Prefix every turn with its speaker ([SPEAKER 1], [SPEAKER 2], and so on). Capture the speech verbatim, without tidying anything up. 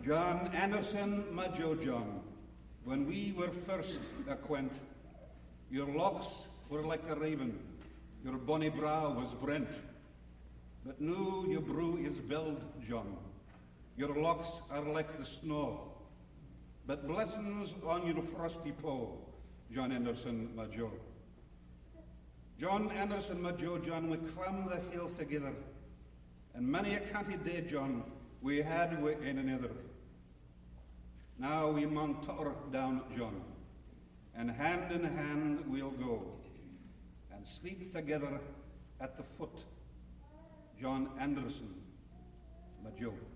[SPEAKER 1] John Anderson, my Joe John, when we were first acquaint, your locks were like the raven, your bonny brow was brent. But now your brow is billed, John, your locks are like the snow. But blessings on your frosty pow, John Anderson, my Joe. John Anderson, my Joe John, we climb the hill together, and many a canty day, John, we had wi' ane another. Now we maun totter down, John, and hand in hand we'll go, and sleep together at the foot, John Anderson, my Joe.